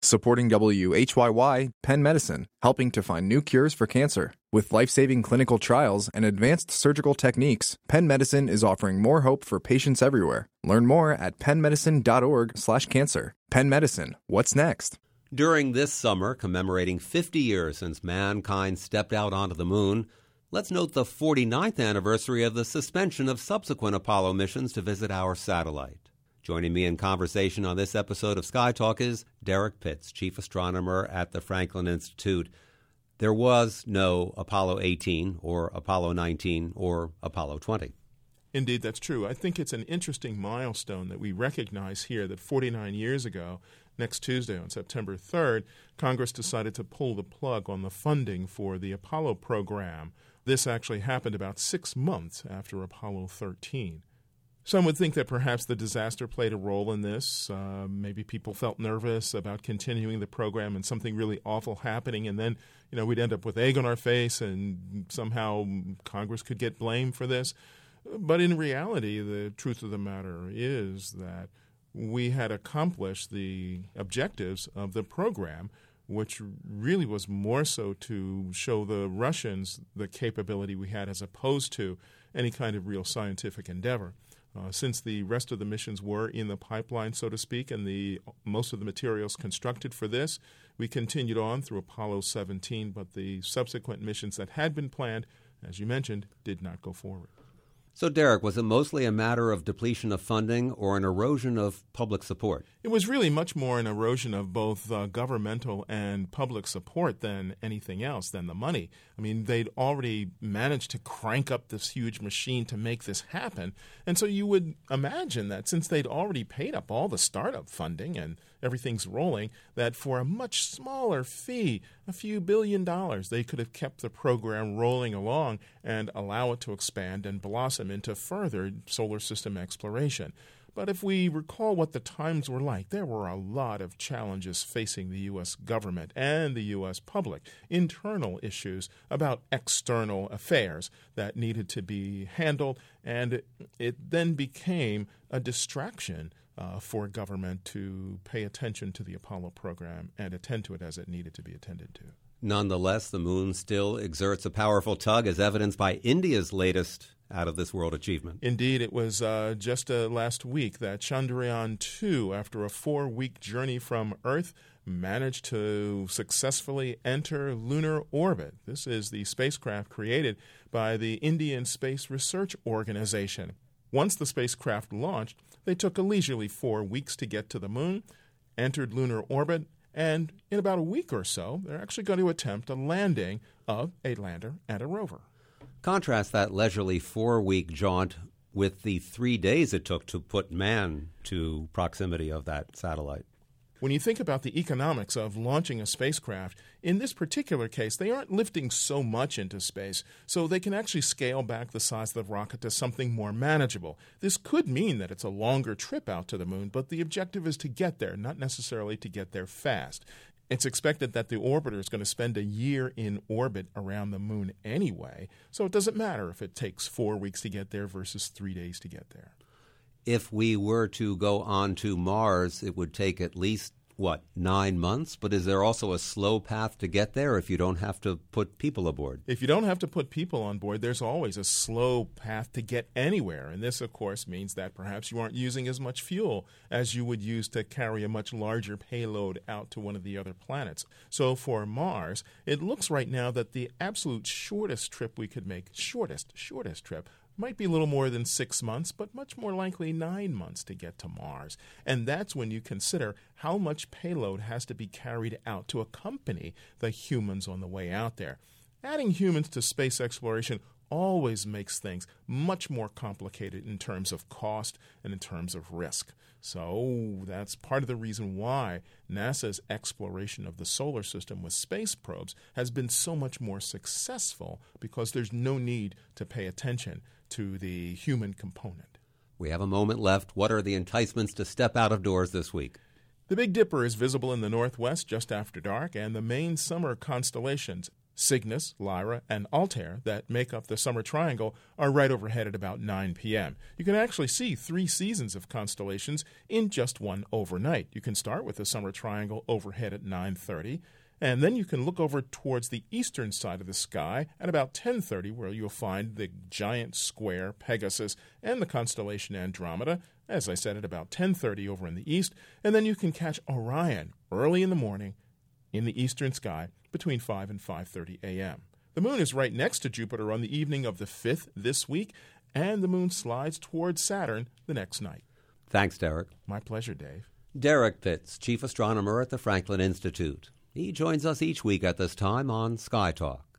Supporting WHYY, Penn Medicine, helping to find new cures for cancer. With life-saving clinical trials and advanced surgical techniques, Penn Medicine is offering more hope for patients everywhere. Learn more at pennmedicine.org/cancer. Penn Medicine, what's next? During this summer, commemorating 50 years since mankind stepped out onto the moon, let's note the 49th anniversary of the suspension of subsequent Apollo missions to visit our satellite. Joining me in conversation on this episode of Sky Talk is Derek Pitts, chief astronomer at the Franklin Institute. There was no Apollo 18 or Apollo 19 or Apollo 20. Indeed, that's true. I think it's an interesting milestone that we recognize here that 49 years ago, next Tuesday on September 3rd, Congress decided to pull the plug on the funding for the Apollo program. This actually happened about 6 months after Apollo 13. Some would think that perhaps the disaster played a role in this. Maybe people felt nervous about continuing the program and something really awful happening, and then, we'd end up with egg on our face and somehow Congress could get blamed for this. But in reality, the truth of the matter is that we had accomplished the objectives of the program, which really was more so to show the Russians the capability we had as opposed to any kind of real scientific endeavor. Since the rest of the missions were in the pipeline, so to speak, and most of the materials constructed for this, we continued on through Apollo 17, but the subsequent missions that had been planned, as you mentioned, did not go forward. So, Derek, was it mostly a matter of depletion of funding or an erosion of public support? It was really much more an erosion of both governmental and public support than anything else, than the money. I mean, they'd already managed to crank up this huge machine to make this happen. And so you would imagine that since they'd already paid up all the startup funding and everything's rolling, that for a much smaller fee, a few $1 billion, they could have kept the program rolling along and allow it to expand and blossom into further solar system exploration. But if we recall what the times were like, there were a lot of challenges facing the U.S. government and the U.S. public, internal issues about external affairs that needed to be handled, and it then became a distraction for government to pay attention to the Apollo program and attend to it as it needed to be attended to. Nonetheless, the moon still exerts a powerful tug, as evidenced by India's latest out-of-this-world achievement. Indeed, it was just last week that Chandrayaan-2, after a 4-week journey from Earth, managed to successfully enter lunar orbit. This is the spacecraft created by the Indian Space Research Organization. Once the spacecraft launched, they took a leisurely 4 weeks to get to the moon, entered lunar orbit, and in about a week or so, they're actually going to attempt a landing of a lander and a rover. Contrast that leisurely 4-week jaunt with the 3 days it took to put man to proximity of that satellite. When you think about the economics of launching a spacecraft, in this particular case, they aren't lifting so much into space, so they can actually scale back the size of the rocket to something more manageable. This could mean that it's a longer trip out to the moon, but the objective is to get there, not necessarily to get there fast. It's expected that the orbiter is going to spend a year in orbit around the moon anyway, so it doesn't matter if it takes 4 weeks to get there versus 3 days to get there. If we were to go on to Mars, it would take at least, 9 months? But is there also a slow path to get there if you don't have to put people aboard? If you don't have to put people on board, there's always a slow path to get anywhere. And this, of course, means that perhaps you aren't using as much fuel as you would use to carry a much larger payload out to one of the other planets. So for Mars, it looks right now that the absolute shortest trip we could make, shortest trip, might be a little more than 6 months, but much more likely 9 months to get to Mars. And that's when you consider how much payload has to be carried out to accompany the humans on the way out there. Adding humans to space exploration always makes things much more complicated in terms of cost and in terms of risk. So that's part of the reason why NASA's exploration of the solar system with space probes has been so much more successful, because there's no need to pay attention to the human component. We have a moment left. What are the enticements to step out of doors this week? The Big Dipper is visible in the northwest just after dark, and the main summer constellations, Cygnus, Lyra, and Altair that make up the summer triangle are right overhead at about 9 p.m. You can actually see 3 seasons of constellations in just one overnight. You can start with the summer triangle overhead at 9:30, and then you can look over towards the eastern side of the sky at about 10:30, where you'll find the giant square Pegasus and the constellation Andromeda, as I said, at about 10:30 over in the east, and then you can catch Orion early in the morning in the eastern sky between 5 and 5:30 a.m. The moon is right next to Jupiter on the evening of the 5th this week, and the moon slides towards Saturn the next night. Thanks, Derek. My pleasure, Dave. Derek Pitts, chief astronomer at the Franklin Institute. He joins us each week at this time on Sky Talk.